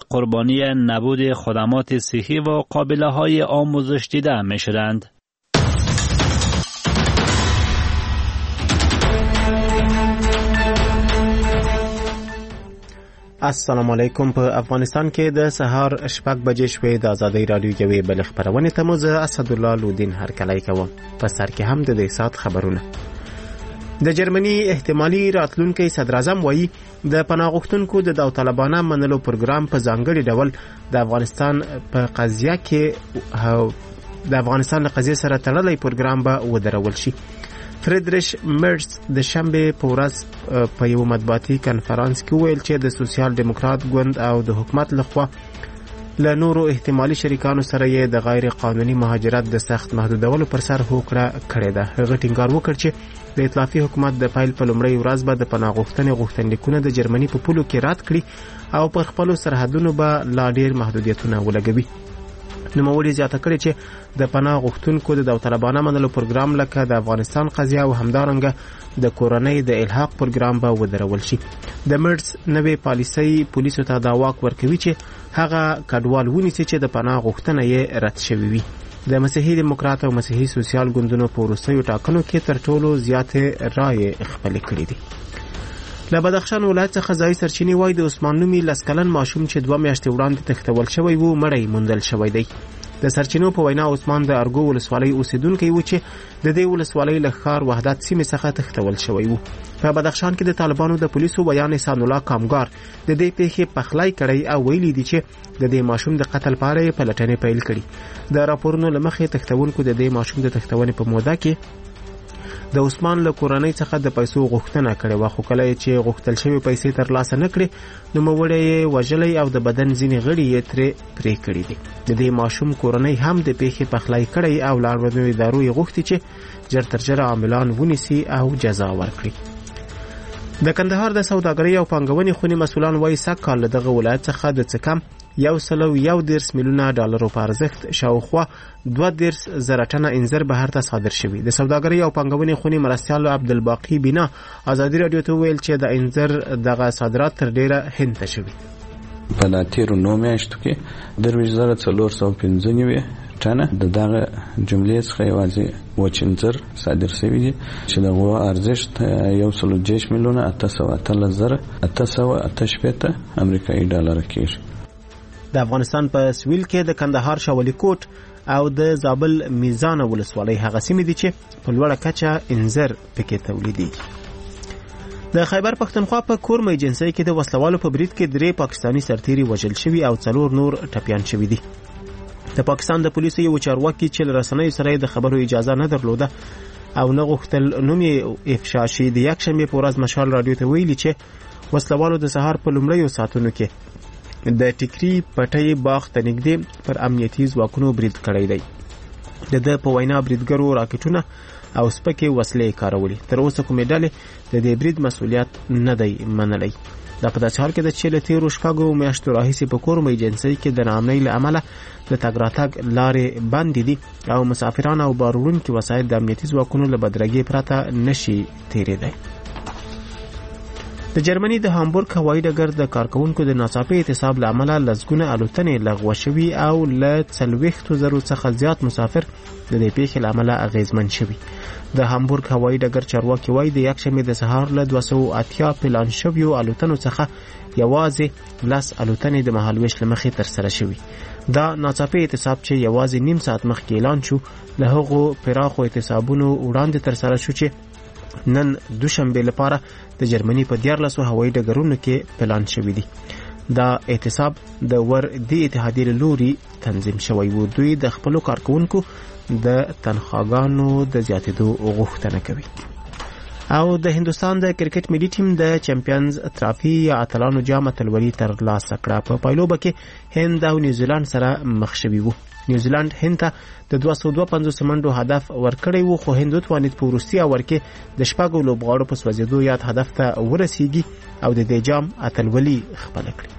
قربانی نبود خدمات صحی و قابله‌های آموزش دیده می‌شدند. السلام علیکم. په افغانستان کې د سهار 6 بجې شوې د آزادۍ رادیو یوې بل خبرونه ته مو اسدالله لودین هرکلی کوم. په سر کې هم د دې سات خبرونه. د جرمني احتمالي راتلونکي صدر اعظم وایي د پناه غوښتونکو د داوطلبانه منلو پروګرام په ځانګړي ډول د افغانستان په قضیه کې د افغانستان له قضیې سره تړلی پروګرام به ودرول شي. فریدریش مرز د شنبه په ورځ په یو مطبوعاتي کنفرانس کې ویل چې د سوسیال دیموکرات ګوند او د حکومت لخوا له نورو احتمالي شریکانو سره یې د غیر قانوني مهاجرت د سخت محدودولو پر سر هوکړه کړې ده. هغه ټینګار وکړ چې د ائتلافي حکومت د پیل په لومړۍ ورځ به د پناه غوښتنې غوښتنلیکونه د جرمني په پولو کې رد کړي او پر خپلو سرحدونو به لا ډیر محدودیتونه ولګوي. نوموړي زیاته کړې چې د پناه غوښتونکو د داوطلبانه منلو پروګرام لکه د افغانستان قضیه او همدارنګه د کورنۍ د الحاق پروګرام به ودرول شي. د مرز نوې پالیسۍ پولیسو ته دا واک ورکوي چې هغه کډوال ونیسي چې د پناه غوښتنه یې رد شوې وي. د مسیحي دیموکرات او مسیحي سوسیال ګوندونو په وروستیو ټاکنو کې تر ټولو زیاتې رایې خپلې کړې دي. له بدخشان ولایت څخه ځای سرچینې وایي د عثمان نومي 10 کلن ماشوم چې 2 میاشتې وړاندې تښتول شوی و مړی موندل شوی دی. د سرچینو په وینا عثمان د ارګو ولسوالۍ اوسیدونکی و چې د دې ولسوالۍ له ښار وحدت سیمې څخه تښتول شوی و. په بدخشان کې د طالبانو د پولیسو بیان احسان الله کامګار د دې پیښې پخلی کړی او ویلي دي چې د دې ماشوم د قتل په اړه پلټنې پیل کړي. د راپورونو له مخې تښتونکو د دې ماشوم د تښتونې په موده کې د عثمان له کورنۍ څخه د پیسو غوښتنه کړې وه، خو کله چې غوښتل شوی پیسې ترلاسه نه کړې نو نوموړی یې وژلی او د بدن ځینې غړي یې ترې پرې کړي دي. د دې ماشوم کورنۍ هم د پیښې پخلی کړی او له اړوندو ادارو یې غوښتي چې ژر تر ژره عاملان ونیسي او جزا ورکړي. د کندهار د سوداګرۍ او پانګونې خونې مسؤلان وایي سږ کال له دغه ولایت څخه د څه کم 111 میلیونه ډالرو په ارزښت شاوخوا 22,000 ټنه انځر بهر ته صادر شوي. د سوداګرۍ او پانګونې خونې مرستیال عبدالباقی بینا ازادي رادیو ته ویل چې د انځر دغه صادرات تر ډیره هند ته شوي. په تیرو 9 میاشتو کې 23,495 ټنه د دغه جملې څخه یوازې وچ انځر صادر شوي دي چې دغه ارزښت 1.6 میلیونه 818,880 امریکایي ډالر کېږي. د افغانستان په سویل کې د کندهار شاولی کوټ او د زابل میزان ولسوالۍ هغه سیمې دي چې په لوړه کچه انځر پکې تولیدېږي. د خیبر پښتونخوا په کورمه ایجنسۍ کې د وسلوالو په برید کې 3 پاکستانی سرتیري وژل شوي او 4 نور ټپیان شوي دي. د پاکستان د پولیسو یو چارواکي چې له رسنیو سره د خبرو اجازه نه درلوده او نه غوښتل نوم یې افشا شي، د یکشنبې په ورځ مشال رادیو ته ویلي چې وسلوالو د سهار په لومړیو ساعتونو کې د ټیکري پټۍ باغ ته نږدې پر امنیتي ځواکونو برید کړی دی. د ده په وینا بریدګرو راکټونه او سپکې وسلې کارولې. تر اوسه کومې ډلې د دې برید مسؤلیت نه دی منلی. دا په داسې حال کې ده چې له تېرو 6 میاشتو راهیسې په کورمه ایجنسۍ کې د ناامنۍ له امله د تګ راتګ لارې بندې دي او مسافران او بار وړونکي وسایل د امنیتي ځواکونو له بدرګۍ پرته نشي تېرېدی. د جرمني د هامبورګ هوایي ډګر د کارکونکو د ناڅاپي اعتصاب له امله لسګونه الوتنې لغوه شوي او له 40,000 څخه زیات مسافر د دې پیښې له امله اغیزمن شوي. د هامبورګ هوایي ډګر چارواکي وایي د یکشنبې د سهار له 280 پلان شویو الوتنو څخه یوازې 10 الوتنې د مهالویش له مخې ترسره شوي. دا ناڅاپي اعتصاب چې یوازې نیم ساعت مخکې اعلان شو له هغو پراخو اعتصابونو وړاندې ترسره شو چې نن دوشنبه لپاره د جرمني په 14 هوایي ډګرونو کې پلان شوی دی. دا اعتصاب د دی اتحادیې له لوري تنظیم شوی و. دوی د خپلو کارکونکو د تنخواګانو د زیاتېدو غوښتنه کوي. او د هندوستان د کرکټ ملي ټیم د چمپیونز ترافي یا اتلانو جام اتلولي ترلاسه کړه. په پایلوبه کې هند او نیوزیلند سره مخ شوي وو. نیوزیلند هند ته د 252 منډو هدف ورکړی وو، خو هند توانید په وروستي اور کې د 6 لوبغاړو په سوځېدو یاد هدف ته ورسیږي او د دې جام اتلولي خپله کړي.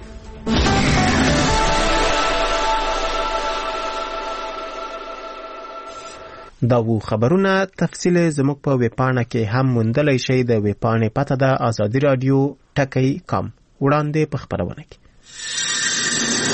دا وو خبرونه. تفصیل زموږ په ویبپاڼه کې هم موندلی شئ. د ویبپاڼې پته ده آزادي رادیو ټکی کام. وړاندې په خپرونه کې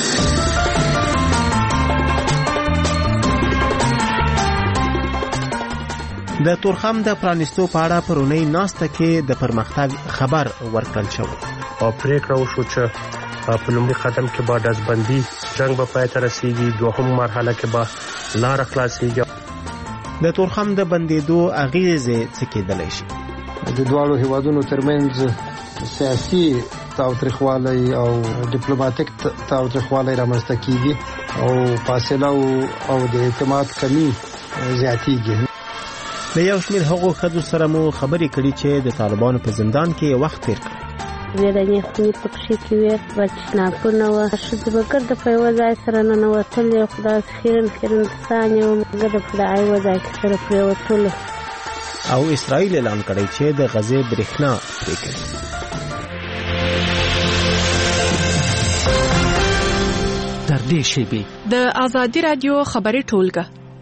د تورخم د پرانیستو په اړه پرونی ناسته کې د پرمختګ خبر ورکړل شو او پریکړه وشو چې په لومړي قدم کې به ډزبندي جنگ به پای ته رسیږي، دوهم مرحله کې به لار خلاصيږي. د تورخم د بندیدو اغیزې څه کېدلی شي؟ د دواړو هیوادونو ترمنځ سیاسي تاوتریخوالی او ډیپلوماټیک تاوتریخوالی رامنځته کیږي او فاصله او د اعتماد کمی زیاتیږي. د یو شمېر هغو ښځو سره مو خبرې کړي چې د طالبانو په زندان کې وخت تیر کړ. ودانې خونې په کښې کې وې، بچناپونه وه، ښځې به ګرده په یوه ځای سره ننوتلې، خو داسې خیرن سانې وه، ګرده په د یوه ځای کې سره پرېوتلو. او اسرائیل اعلان کړی چې د غزې برېښنا پرې کوي. تر دې شیبې د آزادي رادیو خبري ټولګه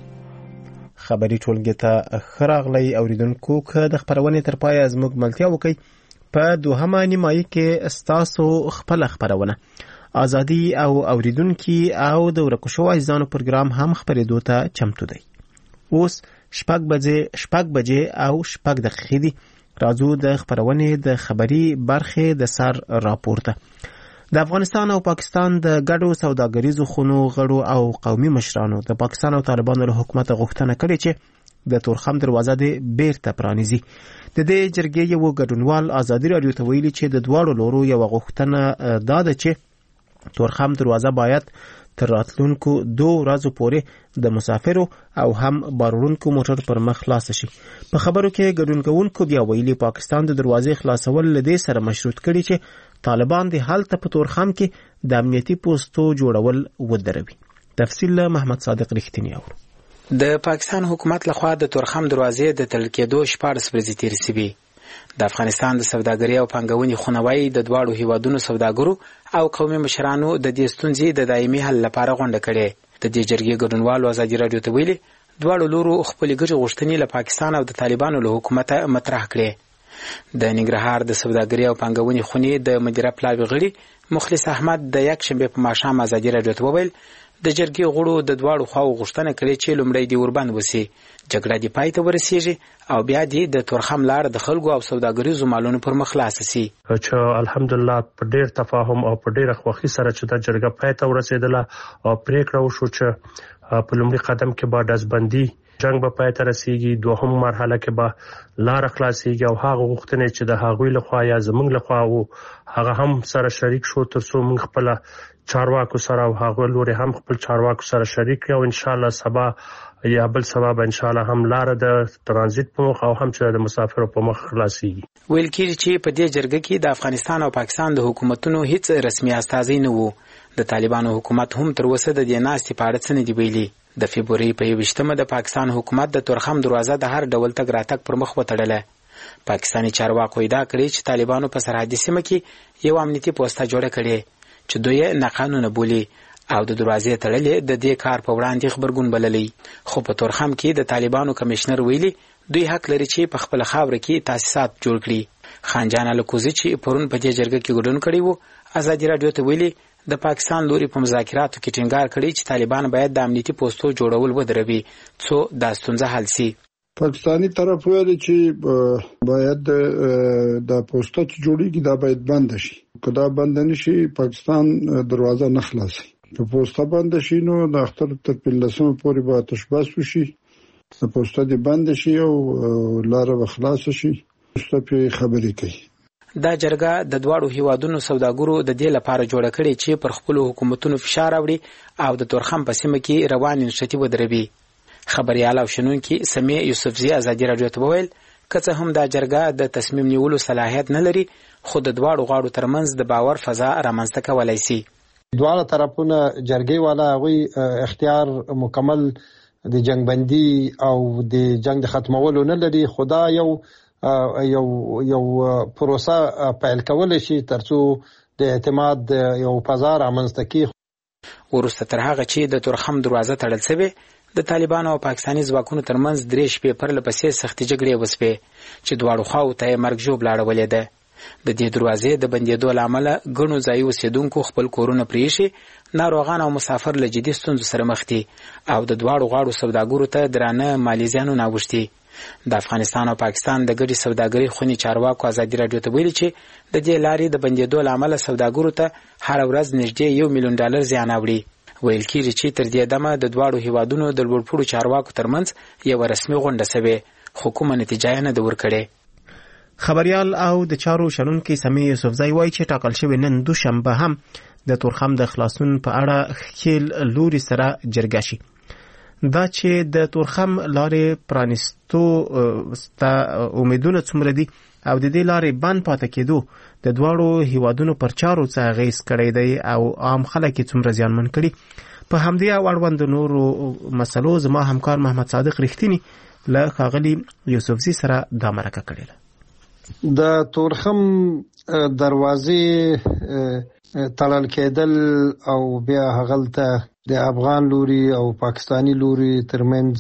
ته ښه راغلی اوریدونکو. که د خپرونې تر پایه زموږ ملتیا وکړئ، په دوهمه نیمایي کې ستاسو خپله خپرونه ازادي او اوریدونکي او د ورکو شوو عزیزانو پروګرام هم خپرېدو ته چمتو دی. اوس 6 بجې او 6 دقیقې دي. راځو د خپرونې د خبري برخې د سر راپورته. د افغانستان او پاکستان د ګډو سوداګریزو خونو غړو او قومي مشرانو د پاکستان او طالبانو له حکومت غوښتنه کړې چې د تورخم دروازه دې بیرته پرانیزي. د دې جرګې یو ګډونوال ازادي رادیو ته ویلي چې د دواړو لورو یو غوښتنه دا ده چې تورخم دروازه باید تر راتلونکو 2 ورځو پورې د مسافرو او هم بارونکو موټر پر مخ خلاص شي. په خبرو کې ګډون کوونکو بیا ویلي پاکستان د دروازې خلاصول لدې سره مشروط کړي چې طالبان د هلته په تورخم کې د امنیتي پوسټو جوړول ودروي. تفصیل محمد صادق رښتینی اورو. د پاکستان حکومت لخوا د تورخم دروازې د تړل کېدو 14 ورځې تېرې شوې. د افغانستان د سوداګرۍ او پانګونې خونوای د دواړو هیوادونو سوداګرو او قومي مشرانو د دې ستونزې د دایمي حل لپاره غونډه کړې. د دې جرګې ګډونوالو ازادي رادیو ته ویلي دواړو لورو خپلې ګټې غوښتنې له پاکستان او د طالبانو له حکومته مطرح کړې. د ننګرهار د سوداګرۍ او پانګونې خونې د مدیره پلاوي غړي مخلص احمد د یکشنبه په ماښام ازادي رادیو ته وویل د جرګې غړو د دواړو خواو غوښتنه کړې چې لومړی دی وربند وسی، جګړه دی پای ته ورسیږي او بیا دی د تورخم لار د خلکو او سوداګریزو مالونو پر مخ خلاص شي. چې الحمدلله په ډیر تفاهم او په ډیر خوښۍ سره چې د جرګه پای ته ورسېدله او پریکړه وشو چې په لومړي قدم کې به ډزبندي جنگ به پای ته رسیږي، دوهم مرحله کې به لار خلاصيږي او هغه غوښتنې چې د هغوی لخوا یا زموږ لخوا وو هغه هم سره شریک شو ترڅو موږ خپل چارواکو سره او هغه لوري هم خپل چارواکو سره شریک او ان شاء الله سبا یا بل سبب ان شاء الله هم لار د ترانزیت په مخ او هم چې د مسافرو په مخ خلاصيږي. ویل کېږي چې په دې جرګه کې د افغانستان او پاکستان د حکومتونو هیڅ رسمي استازي نه وو. د طالبانو حکومت هم تر اوسه د دې ناستې په اړه څه نه دی ویلي. د فبرवरी په 21مه د پاکستان حکومت د تورخم دروازه د هر ډول تګ راتګ پر مخ وتړله. پاکستاني چارواکو ادعا کړې چې طالبانو په سرحدي سیمه کې یو امنیتي پوسټه جوړه کړې چې دوی ناقانونه بولي او د دروازې تړلې د دې کار په وړاندې خبرګون بللی. خو په تورخم کې د طالبانو کمشنر ویلي دوی حق لري چې په خپل خاور کې تاسیسات جوړ کړي. خانجان الکوزي چې پرون په دې جرګه کې ګډون کړی وو ازادي رادیو ته ویلي د پاکستان لوري په مذاکراتو کې ټینګار کړی چې طالبان باید د امنیتي پوسټو جوړول ودروي څو د ستونزه حل شي. پاکستانی طرف ویل چې باید د پوسټو چې جوړیږي دا باید بند شي. کله بند نشي پاکستان دروازه نه خلاصي. په پوسټه بند شي نو د اختر تر 15 پورې به تشبث وشي. د پوسټه دی بند شي او لار به خلاص شي. پوسټه په خبرې کوي. دا جرګه د دواړو هیوادونو سوداګرو د دې لپاره جوړه کړې چې پر خپل حکومتونو فشار راوړي او د تورخم په سیمه کې روان نشټي ودروي. خبريال او شنونکي سمیع یوسفزي ازادي رادیو ته وویل که څه هم دا جرګه د تصمیم نیولو صلاحیت نه لري خو د دواړو غاړو ترمنځ د باور فضا رامنځته کولای شي. دواړه طرفونه جرګې والا غوي اختیار مکمل د جنگ بندي او د جنگ د ختمولو نه لري. خدا یو پروسه پیل کول شي ترڅو د اعتماد یو فضا رامنځته کی. ورسته تر هغه چې د تورخم دروازه تړل شوی د طالبانو او پاکستاني ځواکونو ترمنځ 3 شپې پرله پسې سختې جګړې وسوې چې دواړو خواو ته مرګ ژوبله اړولې ده. د دې دروازې د بندېدو له امله ګڼو ځایي اوسېدونکو خپل کورونه پرېښي، ناروغان او مسافر له جدي ستونزو سره مخ دي او د دواړو غاړو سوداګرو ته درانه مالي زیانونه اوښتي. د افغانستان او پاکستان د ګډي سوداګرۍ خونې چارواکو ازادي راډیو ته ویلي چې د دې لارې د بندېدو له امله سوداګرو ته هر ورځ نږدې $1 ملیون زیان اوړي. ویل کېږي چې تر دې دمه د دواړو هیوادونو د لوړپوړو چارواکو ترمنځ یو رسمي غونډه شوې خو کومه نتیجه یې نه ده ورکړې. خبريال او د چارو شنونکي سمي یوسفزئی وایي چې ټاکل شوی نن دوشنبه هم د تورخم د خلاصون په اړه خیل لوري سره جرګه شي. دا چې د تورخم لارې پرانستو ستا امیدونه څومره دي او د دې لارې بند پاتې کېدو د دواړو هیوادونو پر چارو څه اغېز کړی دی او عام خلک یې څومره زیانمن کړي. په همدې او اړوند نورو مسلو زما همکار محمد صادق رښتینی له ښاغلي یوسفزي سره دا مرکه کړې. د تورخم دروازې تړل کېدل او بیا هغلته د افغان لوري او پاکستانی لوري ترمنځ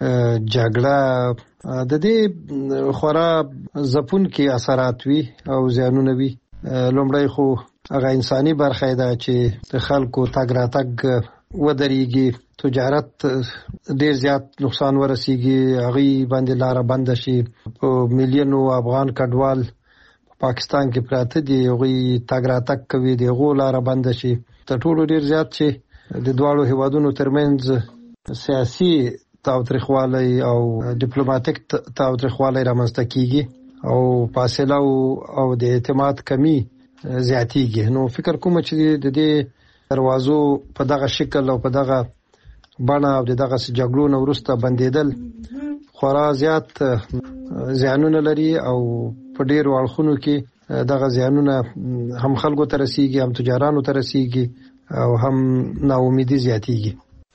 جګړه د دې خورا ځپونکي اثرات وي او زیانونه وي. لومړی خو هغه انساني برخه ده چې د خلکو تګ راتګ ودرېږي، تجارت ډېر زیات نقصان ورسیږي، هغه باندې لار بند شي. په میلیونو افغان کډوال پاکستان کې پراته دي، هغه تګ راتګ کوي، دغه لار بند شي. تر ټولو ډېر زیات چې د دواړو هیوادونو ترمنځ سیاسي تاوتریخوالی او ډیپلوماټیک تاوتریخوالی رامنځته کیږي او فاصله او د اعتماد کمی زیاتیږي. نو فکر کوم چې د دې دروازو په دغه شکل او په دغه بڼه او دغه جګړو نه وروسته بندیدل خورا زیات زیانونه لري او په ډیرو اړخونو کې دغه زیانونه هم خلکو ته رسیږي، هم تجارانو ته رسیږي او هم ناامیدي زیاتیږي.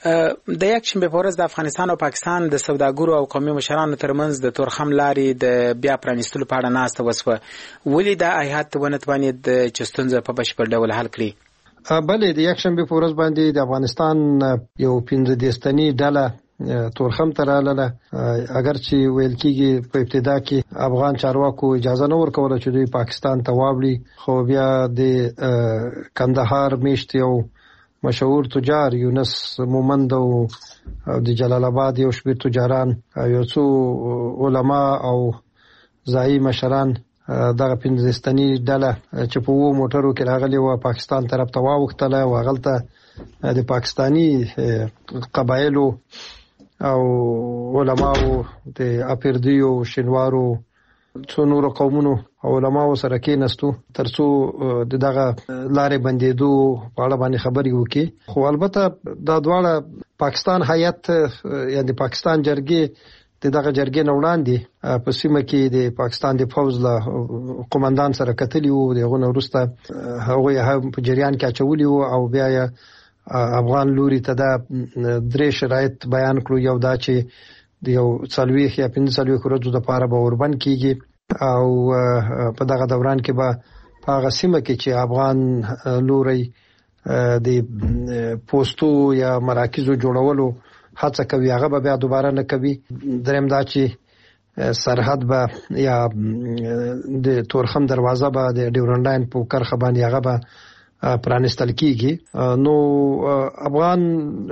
د یکشنبه په ورځ د افغانستان او پاکستان د سوداګرو او قومي مشرانو ترمنځ د تورخم لارې د بیا پرانیستلو په اړه ناسته وسوه. ولې دا هیات ونه توانید چې ستونزه په بشپړ ډول حل کړي؟ بلې د یکشنبه په ورځ باندې د افغانستان یو 15 تنې ډله تورخم ته راغله. اگر چې ویل کېږي په ابتدا کې افغان چارواکو اجازه نه ورکوله چې دوی پاکستان ته واوړي، خو بیا د کندهار میشت یو مشهور تجار یونس مومند او د جلال آباد یو شمېر تجاران، یو څو علما او ځایي مشران دغه 15 تنې ډله چې په وو موټرو کې راغلي و پاکستان طرف ته واوښتله او هغلته د پاکستانی قبایلو او علماو د اپردیو شینوارو څو نورو قومونو او علماو سره کېناستو ترڅو دغه لارې بندېدو په اړه باندې خبرې وکړي. خو البته دا دواړه پاکستان هیات یعنی پاکستان جرګې دغه جرګې نه وړاندې په سیمه کې د پاکستان د فوج له قومندان سره کتلی وو. دغه وروسته هغه هم په جریان کې اچولي وو او بیا افغان لوري ته دا درې شرایط بیان کړو. یو دا چې د یو 40 یا 45 ورځو لپاره به اوربند کیږي او په دغه دوران کې به په هغه سیمه کې چې افغان لوري د پوسټو یا مراکزو جوړولو هڅه کوي هغه به بیا دوباره نه کوي. دریم دا چې سرحد به یا د تورخم دروازه به د ډیورنډ لاین په کرخه باندې هغه به پرانستل کیږي. نو افغان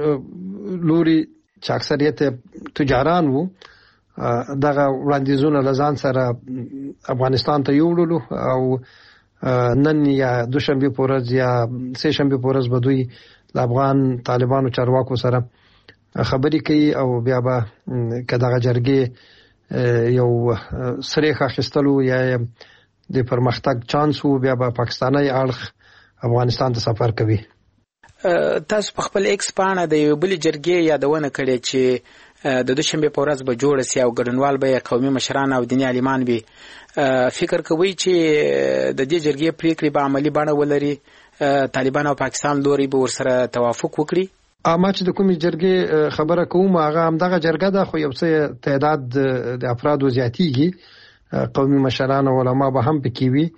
لوري چې اکثریت تجاران وو دغه وړاندیزونه لزان سره افغانستان ته یوړلو او نن یا دوشنبه په ورځ یا سه شنبه په ورځ به دوی د افغان طالبانو چارواکو سره خبرې کوي او بیا به کداغه جرګې یو سریخ اخیستلو یا د پرمختګ چانس وو بیا به پاکستاني اړخ افغانستان ته سفر کوي. تاسو په خپل ایکس پاڼه د یو بل جرګې یادونه کړې چې د دوشنبه په ورځ به جوړ سي او ګډونوال به قومي مشران او دیني عالمان به فکر کوي چې د دې جرګې پریکړې به عملی بڼه ولري، طالبان او پاکستان لوري به ورسره توافق وکړي. اما چې د کومې جرګې خبره کوم هغه هم دغه جرګه ده، خو یو څه تعداد د افرادو زیاتیږي، قومي مشران او علما به هم پکې وي.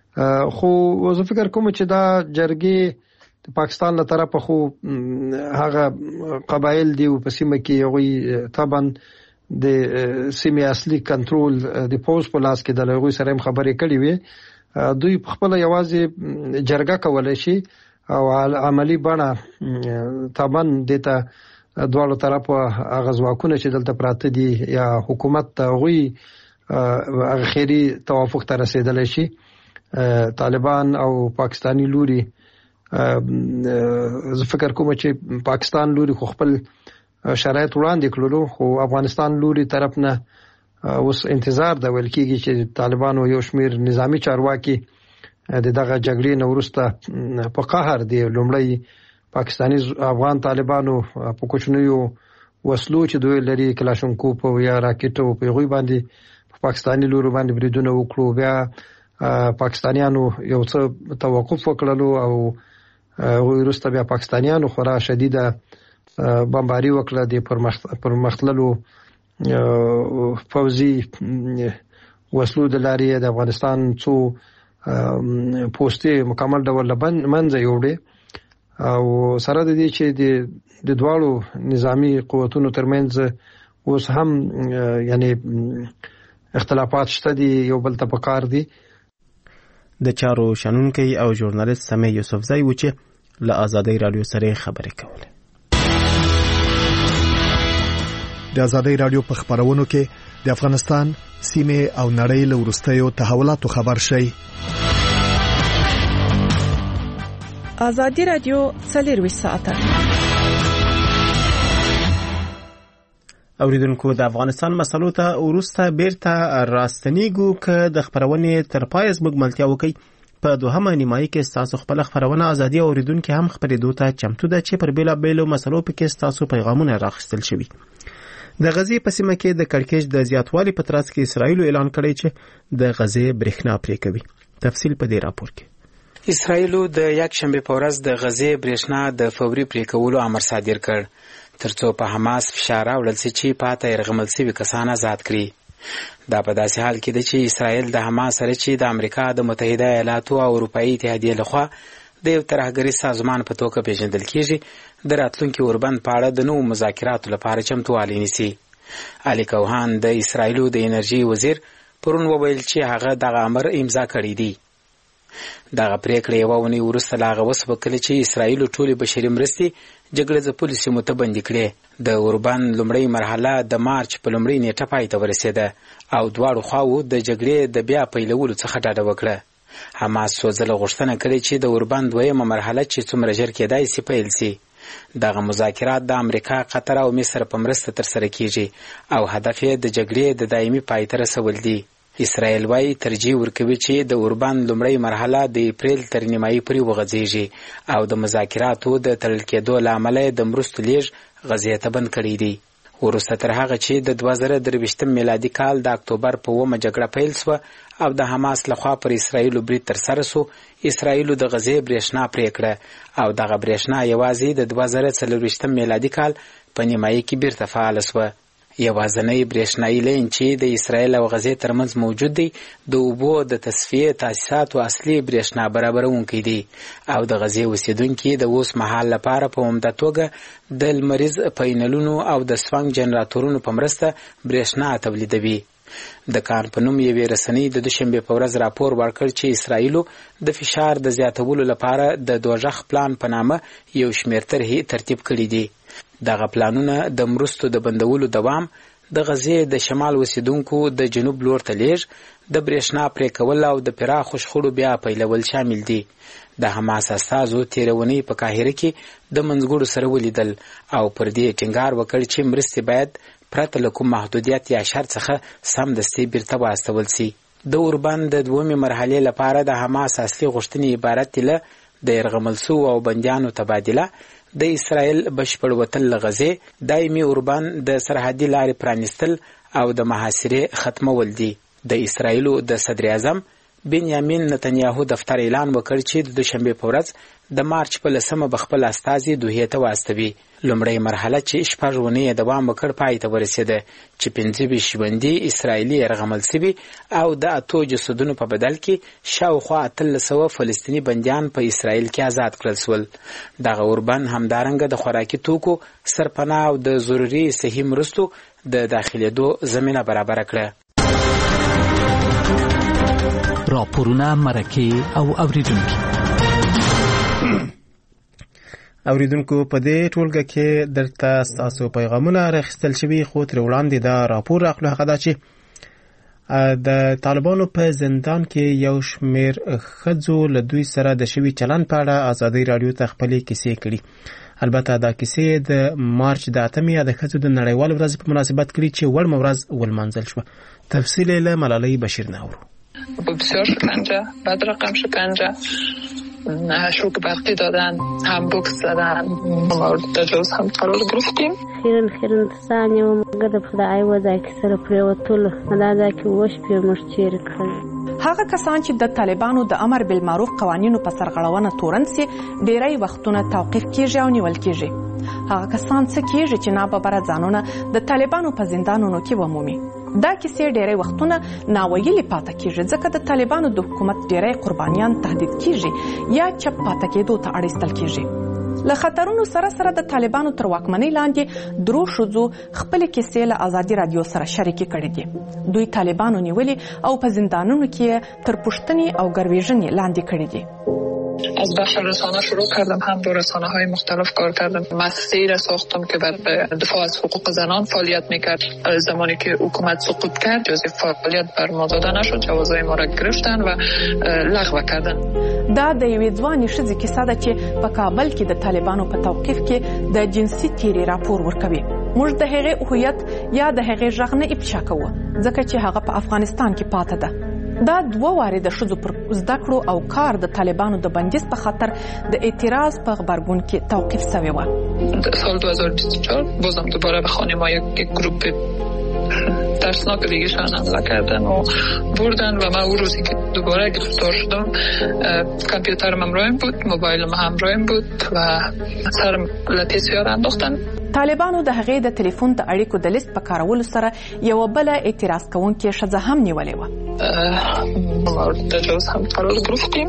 خو زه فکر کوم چې دا جرګې د پاکستان له طرفه خو هغه قبایل دی په سیمه کې یوې طبعا د سیمې اصلي کنټرول د پوز په لاس کې د لغوي سره هم خبرې کړې وي. دوی په خپل یوازې جرګه کولای شي او عملی بڼه طبعا دته دواړو طرفو هغه ځواکونه چې دلته پراته دي یا حکومت غوي هغه خیری توافق ته رسیدلی شي. طالبان او پاکستانی لوري زه فکر کوم چې پاکستان لوري خو خپل شرایط وړاندې کړلو، خو افغانستان لوري طرف نه اوس انتظار د ویل کېږي چې طالبانو یو شمیر نظامی چارواکي دغه جګړې نه وروسته په قهر دی لومړی پاکستانی افغان طالبانو په کوچنیو وسلو چې دوی لري کلاشینکوف او یا راکټو په غوي باندې په پاکستانی لوري باندې بریدونه وکړو. بیا پاکستانیانو یو څه توقف وکړلو او وروسته بیا پاکستانیانو خورا شدیده بمباری وکړه د پرمختللو فوزي وسلو د لارې د افغانستان څو پوسټي مکمل ډول منځه یوړې او سره د دې چې د دواړو نظامی قوتونو ترمنځ اوس هم یعنی اختلافات شته دي، یو بل ته پکار دي. د چارو شنونکي او ژورنالیست سمې یوسفزی و چې له آزادۍ رادیو سره خبرې کولې. د آزادۍ رادیو په خبرونو کې د افغانستان سیمه او نړۍ له وروستیو تحولاتو خبر شي. آزادۍ رادیو 24 ساعته. اوریدونکو د افغانستان مسلو ته ورسته بیرته راستنیږو که د خبرونې تر پای زموږ ملتیا وکي. په دوهمه نیمایي کې تاسو خپل خبرونه ازادي اوریدونکو هم خبرېدو ته چمتو ده چې پر بیلابېلو مسلو پکې تاسو پیغامونه راخستل شوي. د غزې په سیمه کې د کړکېچ د زیاتوالي په ترڅ کې اسرائیل اعلان کړی چې د غزې برېښنا پرې کوي. تفصیل په دې راپور کې. اسرائیل د یکشنبه په ورځ د غزې برېښنا د فوري پرې کولو امر صادر کړ ترڅو په حماس فشار راوړل شي چې پاته يرغمل شوي کسان آزاد کړي. دا په داسې حال کې ده چې اسرائیل د حماس سره چې د امریکا د متحده ایالاتو او اروپایي اتحادیې لخوا د یو ترهګریز سازمان په توګه پیژندل کیږي د راتلونکي اوربند په اړه د نوو مذاکراتو لپاره چمتووالی نیسي. علي کوهان د اسرائیل د انرژي وزیر پرون وویل چې هغه دغه امر امضا کړی دی. دغه پریکړه یو ونی ورسته لاغه وسو کله چې اسرائیل ټولې بشري مرستې جګړه ځپلې سیمو ته بندي کړې. د اوربند لومړی مرحله د مارچ په لومړۍ نیټه پای ته ورسېده او دواړو خواو د جګړې د بیا پیلولو څخه ډاډه وکړه. حماس سوځله غوښتنه کړې چې د اوربند دویمه مرحله چې څومره ژر کېدای شي پیل شي. دغه مذاکرات د امریکا، قطر او مصر په مرسته ترسره کیږي او هدف یې د جګړې د دایمي پای ته رسول دي. اسرائیل وايي ترجیح ورکوي چې د اوربند لومړی مرحله د اپریل تر نیمایي پورې وغځېږي او د مذاکراتو د تړل کېدو له امله د مرستو لیږد غزې ته بند کړی دی. وروسته تر هغه چې د 2023 میلادي کال د اکتوبر په 9 جګړه پیل شوه او د حماس لخوا پر اسرائیل برید ترسره شو، اسرائیل د غزې برېښنا پرې کړه او دغه برېښنا یوازې د 2024 میلادي کال په نیمایي کې بیرته فعاله شوه. یوازنۍ برېښنایي لین چې د اسرائیل او غزې ترمنځ موجود دی د اوبو د تصفیې تاسیساتو اصلي برېښنا برابرونکی دی او د غزې اوسیدونکي د اوس مهال لپاره په عمده توګه د لمریز پینلونو او د سوانګ جنراتورونو په مرسته برېښنا تولیدوي. د کان په نوم یوې رسنۍ د دوشنبه په ورځ راپور ورکړ چې اسرائیل د فشار د زیاتولو لپاره د دوژخ پلان په نامه یو شمېر طرحې ترتیب کړي دي. دغه پلانونه د مرستو د بندولو دوام، د غزې د شمال اوسیدونکو د جنوب لور ته لیږد، د برېښنا پرې کول او د پراخو شخړو بیا پیلول شامل دي. د حماس استازو تیرونی په قاهره کې د منځګړو سره ولیدل او پر دې ټینګار وکړ چې مرستې باید پرته له کوم محدودیت یا شرط څخه سمدستي بیرته واستول شي. د اوربند د دویمې مرحلې لپاره د حماس اصلي غوښتنې عبارت دي له د یرغمل شوو او بندیانو تبادله، د اسرائیل بشپړ وتل له غزې، دایمي اوربند د سرحدي لارې پرانیستل او د محاصرې ختمول دي. د اسرائیل د صدر اعظم بنیامین نتنیاهو دفتر اعلان وکړ چې د دوشنبه په ورځ د مارچ په 10 بخپل استازي دوحې ته واستوي. لومړی مرحله چې 6 ونې دوام وکړ پای ته ورسېده چې 25 ژوندي اسرائیلي یرغمل شوي او د 8 جسدونو په بدل کې شاوخوا 300 فلسطینی بندیان په اسرائیل کې آزاد کړل شول. دغه اوربند همدارنګه د خوراکي توکو، سرپناه او د ضروري صحي مرستو د داخلېدو زمینه برابر کړه. راپورونه، مرکې او اوریدونکي. اوریدونکو په دې ټولګه کې درته تاسو پیغامونه راخستل شوي خو تر وړاندې دا راپور راغلی هغه دا چې د طالبانو په زندان کې یو شمیر ښځو له دوی سره د شوي چلن په اړه ازادي رادیو ته خپلې کیسې کړي. البته دا کیسې د مارچ د 8 د ښځو د نړیوال ورځ په مناسبت کړي چې وړمه ورځ ولمانځل شوه. تفصیل له ملالۍ بشیر ناورو. بسیار شکنجه، بد رقم شکنجه، شوک برقی دادن، هم بوکس زدن، مورد تجاوز هم قرار گرفتیم. خیرن ثانیه و مگه په دای وځای کې سره پریوتل مدازه کې وش په مشتیر کړ. هغه کسان چې د طالبانو د امر بالمعروف قوانینو په سرغړونه تورن سي ډیری وختونه توقيف کیږي او نیول کیږي. هغه کسان څه کیږي چې ناببره ځانونه د طالبانو په زندانونو کې ومومي. دا کیسې ډیری وختونه ناویلي پاتې کیږي ځکه د طالبانو د حکومت ډیری قربانیان تهدید کیږي یا چپ پاتې کېدو ته اړ ایستل کیږي. له خطرونو سره سره د طالبانو تر واکمنۍ لاندې درو ښځو خپل کیسې له ازادي رادیو سره شریکې کړې دي. دوی طالبانو نیولي او په زندانونو کې تر پوښتنې او ګرویژنې لاندې کړې دي. از بخش رسانه شروع کردم، هم با رسانه های مختلف کار کردم. مؤسسه‌ای را ساختم که بر دفاع از حقوق زنان فعالیت میکرد. زمانی که حکومت سقوط کرد جزء فعالیت بر ما داده نشد، جوازهای ما را گرفتن و لغو کردن. دا د یوې ځوانې ښځې کیسه ده چې په کابل کې د طالبانو په توقیف کې د جنسي تیري راپور ورکوي. موږ د هغې هویت یا د هغې غږ نه افشا کوو ځکه چې هغه په افغانستان کې پاتې ده. دا 2 واره د ښځو پر زده کړو او کار د طالبانو د بندیز په خاطر د اعتراض په غبرګون کې توقیف شوی و. سال 2024 بازم دوباره به خانه ما یک گروپ ترسناک دیگه شان حمله کردن و بردن و من اون روزی که دوباره گرفتار شدم کامپیوترم همراهم بود، موبایلم همراهم بود و سرم لطی سیار انداختن. طالبانو د هغې د ټلیفون د اړیکو د لیست په کارولو سره یو بل اعتراض کوونکې ښځه هم نیولې وه. مورد تجاوز هم قرار گرفتیم.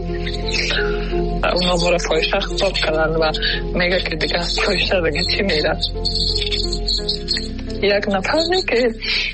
اونا ما را فاحشه خطاب کردن و میگه که دیگه از فاحشه دیگه چی میره. یک نفر که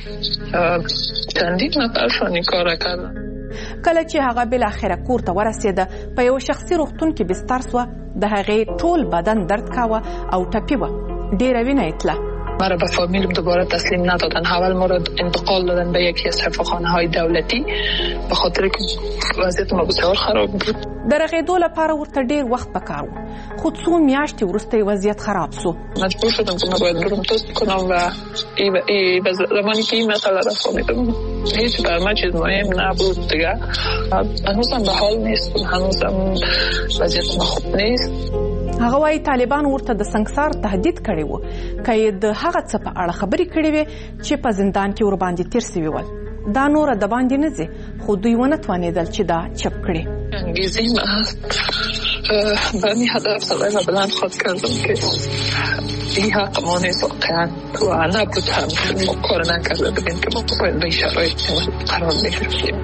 چندین نفر شانی کار کردن. کله چې هغه بالاخره کور ته ورسېده په یو شخصي روغتون کې بستر سوه. د هغې ټول بدن درد کاوه او ټپي وه. ډیره وینه یې تله. مرا به فامیلم دوباره تسلیم ندادن. اول ما را انتقال دادن به یکی از شفاخانه های دولتی به خاطر که وضعیت ما بسیار خراب بود. د رغېدو لپاره ورته ډیر وخت پکار و خو څو میاشتې وروسته یې وضعیت خراب سو. مجبور شدم که من باید برم تست کنم و زمانی که این مسئله را فهمیدم هیچ بر من چیز مهم نبود دیگه. هنوزم به حال نیست، هنوزم وضعیت ما خوب نیست. هغه وايي طالبان ورته د سنگسار تهدید کړی و که یې د هغه څه په اړه خبرې کړې وې چې په زندان کې ورباندې تیر سوي ول. دا نوره د باندې نه ځي خو دوی ونه توانېدل چې دا چپ کړي. انگیزی من به این هدف صدای و بلند خواهد کردم که این حق ما نیست واقعا و نبود هم ما کار نکرده بودیم که ما باید به این شرایط قرار میگرفتیم.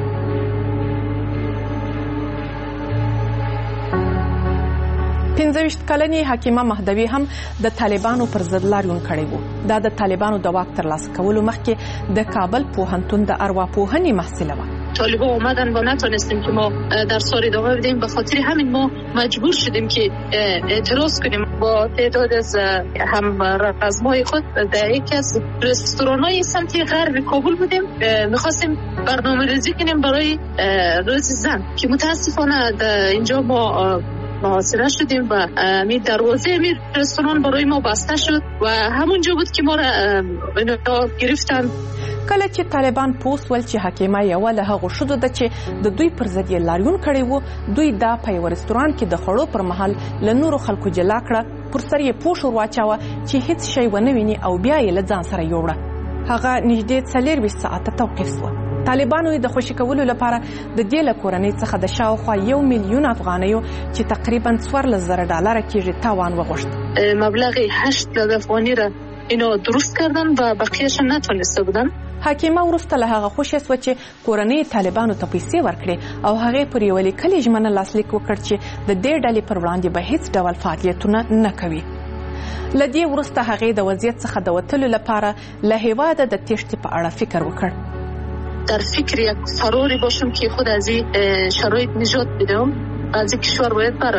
15 کلنې حکیمه مهدوی هم د طالبانو پر ضد لاریون کړی و. دا د طالبانو د واک ترلاسه کولو مخکې د کابل پوهنتون د ارواپوهنې محصله وه. طالبا اومدن و نتونستیم که ما در سال ادامه بدیم. به خاطر همین ما مجبور شدیم که اعتراض کنیم. با تعداد از هم رزمای خود در یکی از رستوران‌های سمت غرب کابل بودیم. می‌خواستیم برنامه‌ریزی کنیم برای روز زن که متاسفانه اینجا ما محاصره شدیم و می دروازه می رستوران برای ما بسته شد و همونجا بود که ما را گرفتن. کله چې طالبان پوس ول چې حکیمه یو له هغه شوه د چې د دوی پر ضد لاریون کړی وو. دوی دا په یو رستوران کې د خړو پر مهال له نورو خلکو جلا کړه. پر سر یې پوښ ورواچاوه چې هیڅ شی ونه ویني او بیا یې له ځان سره یوړه. هغه نږدې 24 ساعته توقیف شو. طالبانو د خوشی کولو لپاره د دې له کورنۍ څخه د شاوخوا 1 میلیون افغانیو چې تقریبا 14,000 ډالر کېږي تاوان وغوښت. مبلغ 8,000 افغانی را اینا درست کردن و بقیه‌اش نتونسته بودن. حکیمه وروسته له هغه خوشی شوه چې کورنۍ طالبانو ته پیسې ورکړي او هغه پر یو لیکلي ژمنه لاسلیک وکړ چې د دې ډلې پر وړاندې به هیڅ ډول فعالیتونه نه کوي. لدې وروسته هغه د وضعیت څخه د وتلو لپاره له هیواده د تېښتې په اړه فکر وکړ. در فکر یک فراری باشم که خود از این شرایط نجات بدم، از این کشور باید برایم.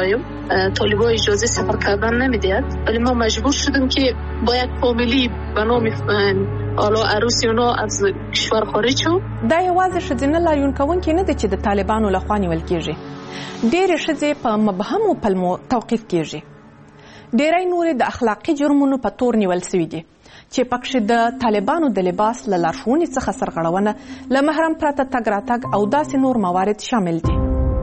طالبان اجازه سفر کردن نمیدهد، ولی ما مجبور شدیم که با یک فامیلی به نام حالا عروسی اونا از کشور خارج شو. دا یوازې ښځینه لاریون کوونکي نه دي چې د طالبانو لخوا نیول کیږي. ډېرې ښځې په مبهمو پلمو توقیف کیږي. ډېری نورې د اخلاقي جرمونو په تور نیول سوي دي چې پکښې د طالبانو د لباس له لارښوونې څخه سرغړونه، له محرم پرته تګ راتګ او داسې نور موارد شامل دي.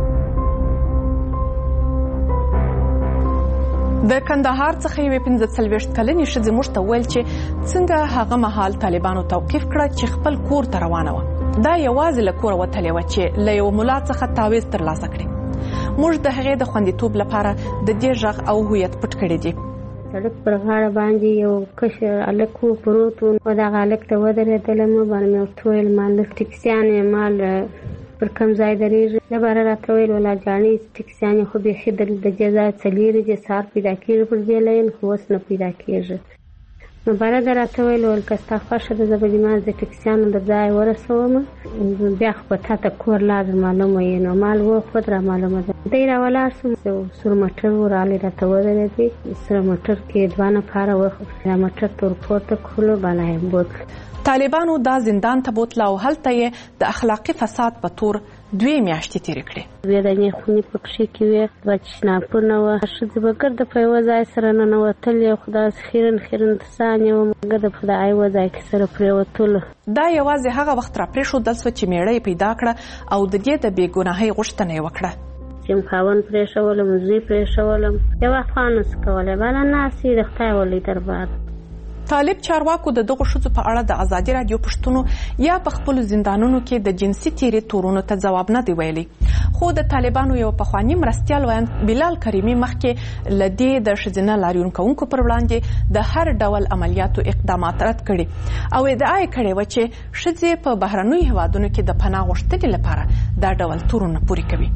د کندهار څخه یوې 45 کلنې ښځې موږ ته وویل چې څنګه هغه مهال طالبانو توقیف کړه چې خپل کور ته روانه وه. دا یوازې له کوره وتلې وه چې له یوه ملا څخه تعویض ترلاسه کړي. موږ د هغې د خوندیتوب لپاره د دې غږ او هویت پټ کړی دي. سړک پر غاړه باندې یو کشر هلک و پروت و، دغه هلک ته ودرېدلم، باندې مې ورته وویل مال ټکسیانې مال پر کوم ځای درېږي؟ د باره راته ویل ولا جانې ټکسیانې خو بیخي د دې ځای څه لرې دي، سهار پیدا کېږي پر دې لین، خو اوس نه پیدا کېږي. نو باره ده راته ویل که ستا خوښه ده زه به دې ما د ټکسیانو د ځای ورسوم، بیا خو به تا ته کور لار معلومه یې. نو مال وخود را معلومه ده. دی را ولاړ سوم، سور موټر و راغلی راته ودرېدی، سره موټر کې 2 نفره وه، دا موټر ته ور پورته کړلو، بالا یې بوتل. طالبانو دا زندان ته بوتله او هلته یې د اخلاقي فساد په تور 2 میاشتې تېرې کړې. ودانې خونې پکښې کې وې، 2 تشنابونه وه، ښځې به ګرده په یوه ځای سره ننوتلې، خو داسې خیرن دسانې وه، ګرده په د یوه ځای کې سره پرېوتلو. دا یوازې هغه وخت را پرېښودل سوه چې مېړه یې پیدا کړه او د دې د بې ګناهۍ غوښتنه یې وکړه. چې خاوند پرېښولم، زوی پرېښولم، یو افغان نسو کولی، بله ناستې د خدای ولي دربار. طالب چارواکو د دغو ښځو په اړه د ازادي راډیو پوښتنو یا په خپلو زندانونو کې د جنسي تیرې تورونو ته ځواب نه دی ویلی. خو د طالبانو یو پخواني مرستیال ویاند بلال کریمي مخکې له دې د ښځینه لاریون کوونکو پر وړاندې د هر ډول عملیاتو اقدامات رد کړي او ادعا یې کړې وه چې ښځې په بهرنیو هېوادونو کې د پناه غوښتنې لپاره دا ډول تورونه پورې کوي.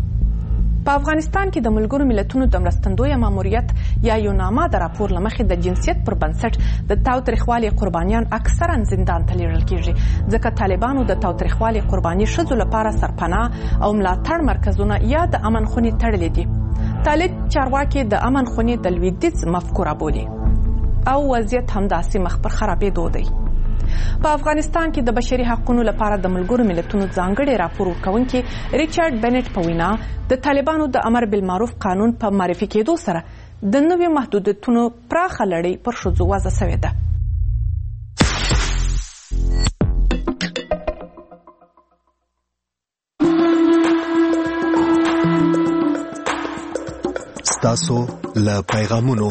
په افغانستان کې د ملګرو ملتونو د مرستندویه ماموریت یا یوناما د راپور له مخې د جنسیت پر بنسټ د تاوتریخوالي قربانیان اکثرا زندان ته لیږل کیږي، ځکه طالبانو د تاوتریخوالي قرباني ښځو لپاره سرپناه او ملاتړ مرکزونه یا د امن خونې تړلې دي. طالب چارواکي د امن خونې د لویدیځ مفکوره بولي او وضعیت همداسې مخ پر خرابېدو دی. په افغانستان کې د بشري حقوقو لپاره د ملګرو ملتونو ځانګړي راپور ورکوونکي ریچارډ بنټ په وینا د طالبانو د امر بالمعروف قانون په معرفي کېدو سره د نویو محدودیتونو پراخه لړۍ پر ښځو وضع شوې ده. ستاسو له پیغامونو.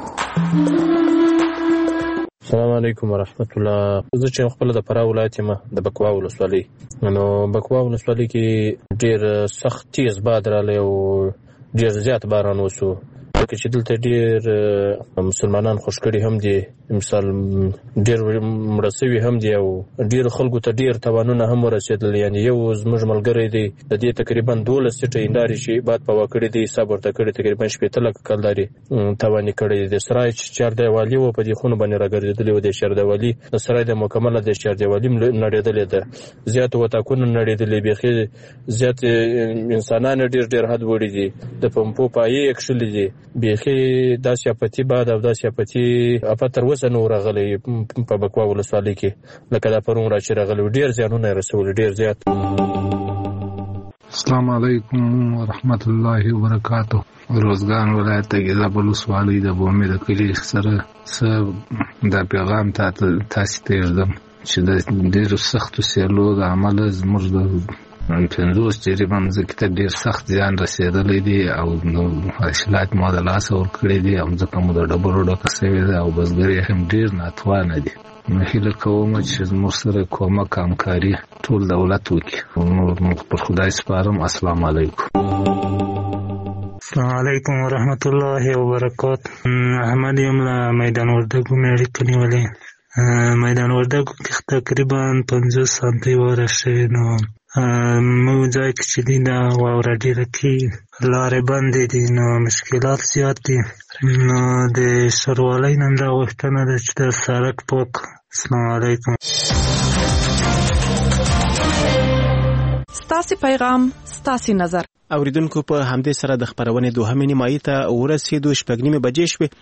السلام علیکم ورحمت الله. زه چې خپل د فراه ولایت یم د بکوا ولسوالۍ، نو بکوا ولسوالۍ کې ډېر سخت تیز باد راغلی او ډېر زیات باران وشو، ځکه چې دلته ډېر مسلمانان خوش کړي هم دي، مثال ډېر مړه سوي هم دي او ډېر خلکو ته ډېر تاوانونه هم ورسېدل. یعنې یو زموږ ملګری دی د دې تقریبا 12 سیټه هندارې چې باد په وکړې دی حساب ورته کړی، تقریبا 15 لکه کلدارې تاواني کړی دی. د سرای چاردیوالي و په دې خونو باندې راګرځېدلې و، د چاردیوالي د سرای د مکمله د چاردیوالي نړېدلې ده، زیات وطاقونه نړېدلې، بیخي زیات انسانان ډېر حد وړي دي، د پمپو پایې کښلې دي، بیخي داسې اپتي باد او داسې اپتي افت تر اوسه نه راغلی په بکوا ولسوالۍ کې لکه دا پرون را چې راغلی، ډېر زیانونه یې رسولي، ډېر زیات. السلام علیکم ورحمت الله وبرکاتو. روزګان ولایت د ګیزاب ولسوالۍ د بومې د کلي سره دا پیغام تاسو ته یوځم چې د ډېرو سختو سیلو د امله زموږ د 50 تقریبا ځمکې ته ډېر سخت زیان رسېدلی دی او حاصلات مو د لاسه ورکړي دي او ځمکه مو د ډبرو ډکه سوې ده او بزګر یې هم ډېر ناتوانه دي. نو هیله کوم چې زموږ سره کومک همکاري ټول دولت وکړي. نور پر خدای سپارم. السلام علیکم. السلام علیکم ورحمت الله وبرکاتو. احمد یم له میدان وردګو مې اړیکه نیولې. میدان وردګو کې تقریبا 50 سانتي واوره شوې، نو موږ ځای کې چې دی دا واوره ډېره کېږي، لارې بندې دي، نو مشکلات زیات دي. نو د ښاروالۍ نه دا غوښتنه ده چې دا سړک پاک. السلام علیکم. ستاسې پیغام ستاسو نظر. اوریدونکو په همدې سره د خبرونې دوهمې نیمایي ته ورسېدو. 6:30 بجې شوې.